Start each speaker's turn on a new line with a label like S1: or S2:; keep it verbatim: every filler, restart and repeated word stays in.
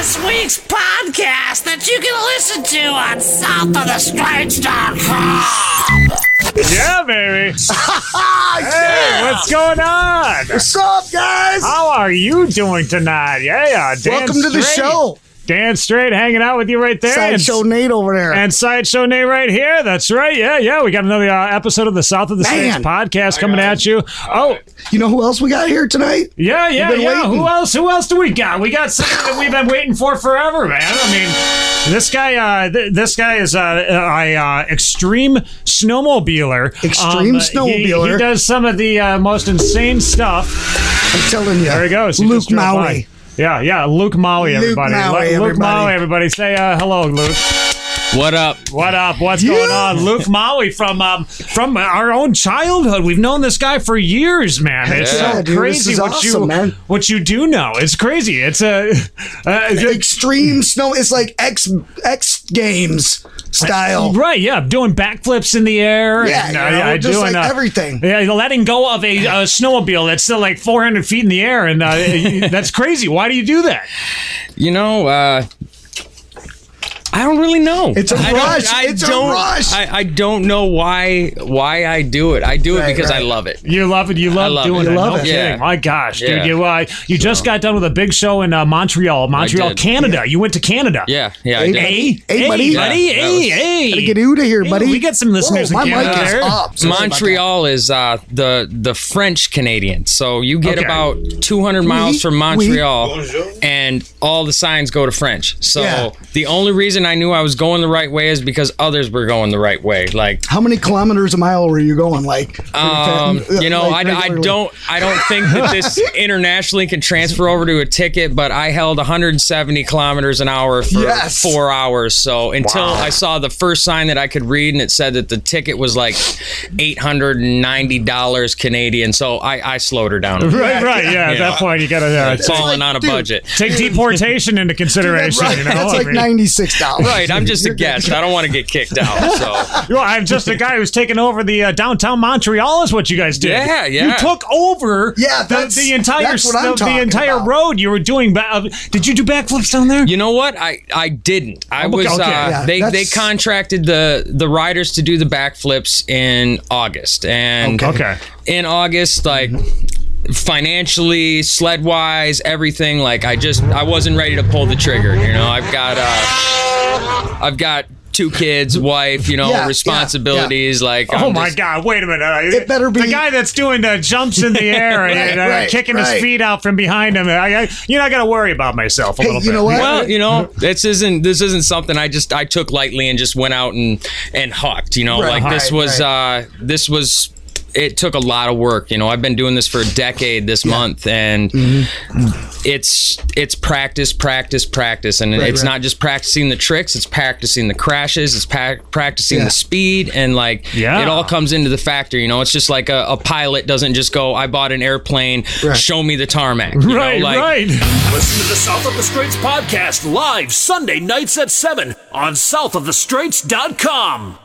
S1: this week's podcast that you can listen to on south of the straits dot com.
S2: Yeah, baby. Hey,
S3: Yeah.
S2: what's going on?
S3: What's up, guys?
S2: How are you doing tonight? Yeah, Dan
S3: Welcome to the
S2: Straight.
S3: show.
S2: Dan Straight hanging out with you right there.
S3: Sideshow Nate over there.
S2: And Sideshow Nate right here. That's right. Yeah, yeah. We got another uh, episode of the South of the Straits
S3: Man.
S2: podcast coming at you. Oh,
S3: you know who else we got here tonight?
S2: yeah, yeah,
S3: We've been
S2: yeah.
S3: waiting.
S2: Who else? Who else do we got? We got something that we've been waiting for forever, man. I mean, this guy. Uh, th- this guy is uh, a uh, extreme snowmobiler.
S3: Extreme
S2: He-
S3: snowmobiler.
S2: He, does some of the uh, most insane stuff.
S3: I'm telling you.
S2: There he goes. He
S3: Luke
S2: just drove
S3: Maui.
S2: by. Yeah, yeah. Luke Maui,
S3: Luke
S2: everybody.
S3: Maui,
S2: Lu- Luke
S3: everybody.
S2: Maui, everybody. Say uh, hello, Luke.
S4: What up?
S2: What up? What's
S3: Yeah.
S2: going on? Luke Maui from um, from our own childhood. We've known this guy for years, man. It's
S3: Yeah,
S2: so
S3: dude, this
S2: crazy
S3: is
S2: what
S3: awesome,
S2: you
S3: man.
S2: what you do know. It's crazy. It's a uh,
S3: Extreme snow. It's like X X Games style.
S2: right. Yeah, doing backflips in the air.
S3: Yeah,
S2: and,
S3: you
S2: uh,
S3: know,
S2: yeah,
S3: just
S2: doing
S3: like
S2: uh,
S3: everything.
S2: Yeah, letting go of a, a snowmobile that's still like four hundred feet in the air, and uh, that's crazy. Why do you do that?
S4: You know, uh, I don't really know.
S3: It's a
S4: I don't-
S3: rush.
S4: I
S3: It's a
S4: don't,
S3: rush.
S4: I, I don't know why why I do it. I do it
S3: Right,
S4: because I
S3: right.
S4: love it.
S2: You love it. You love
S4: love
S2: doing
S4: it.
S2: it.
S3: You love
S2: no
S3: it.
S2: kidding.
S4: Yeah.
S2: My gosh, dude.
S4: Yeah.
S2: You uh, you just got done with a big show in uh, Montreal, Montreal,
S4: did.
S2: Canada. You went to Canada.
S4: Yeah, yeah. I
S3: Hey,
S4: did.
S2: Hey,
S3: Hey,
S2: hey,
S3: buddy.
S2: buddy.
S4: Yeah, that
S2: hey,
S4: was-
S2: hey.
S3: Gotta get out of here,
S2: Hey,
S3: buddy.
S2: we got some listeners
S3: Whoa,
S2: in
S3: my
S2: Canada
S3: mic is
S2: there.
S3: up. Sorry about
S4: Montreal is uh, the the French Canadian. So you get
S2: Okay.
S4: about two hundred miles
S3: Oui,
S4: from Montreal, and all the signs go to French. So
S3: Yeah.
S4: the only reason I knew I was going the right way is because others were going the right way. Like,
S3: that. How many kilometers a mile were you going? Like,
S4: um, you know,
S3: like
S4: I, I
S3: regularly?
S4: don't I don't think that this internationally can transfer over to a ticket, but I held one hundred seventy kilometers an hour for
S3: Yes.
S4: four hours. So until I saw the first sign that I could read, and it said that the ticket was like eight hundred ninety dollars Canadian. So I, I slowed her down. a bit.
S2: Right, right. Yeah, at
S4: Yeah.
S2: that point, you got to uh,
S4: Falling
S3: like,
S4: on a
S3: dude,
S4: budget.
S2: take deportation into consideration.
S3: Right,
S2: You know,
S3: that's
S2: I
S3: like
S2: mean-
S3: ninety-six dollars.
S4: Right, I'm just a guest. I don't want to get kicked out. So
S2: Well, I'm just a guy who's taking over the uh, downtown Montreal. Is what you guys did.
S4: Yeah, yeah.
S2: You took over.
S3: Yeah,
S2: the,
S3: that's-
S2: the entire
S3: that's what I'm
S2: the, the
S3: talking
S2: entire
S3: about.
S2: road. You were doing. Ba- uh, did you do backflips down there?
S4: you know what? I, I didn't. I
S2: Okay,
S4: was
S2: okay.
S4: uh,
S3: Yeah,
S4: they they
S3: that's-
S4: contracted the the riders to do the backflips in August, and
S2: Okay.
S4: in August, like financially, sled wise, everything, like I just I wasn't ready to pull the trigger. You know, I've got uh, I've got two kids, wife, you know,
S3: Yeah, yeah,
S4: responsibilities. Like,
S2: Oh
S4: I'm
S2: my
S4: just-
S2: God! Wait a minute. Uh,
S3: It better be-
S2: the guy that's doing the jumps in the air and
S3: Right,
S2: uh,
S3: right,
S2: kicking his
S3: right.
S2: feet out from behind him. I, I, you know, I got to worry about myself a
S3: Hey,
S2: little
S3: you
S2: bit.
S3: know what?
S4: Well, you know, this isn't this isn't something I just I took lightly and just went out and and hucked. You know,
S3: Right,
S4: like this
S3: right,
S4: was uh this was. It took a lot of work. You know, I've been doing this for a decade this month, and it's it's practice, practice, practice, and
S3: Right,
S4: it's
S3: right.
S4: not just practicing the tricks. It's practicing the crashes. It's pa- practicing
S3: Yeah.
S4: the speed, and like
S2: Yeah.
S4: it all comes into the factor. You know, it's just like a, a pilot doesn't just go, "I bought an airplane,
S3: Right.
S4: show me the tarmac." You
S2: Right,
S4: know, like,
S2: right.
S5: Listen to the South of the Straits podcast live Sunday nights at seven on south of the straits dot com.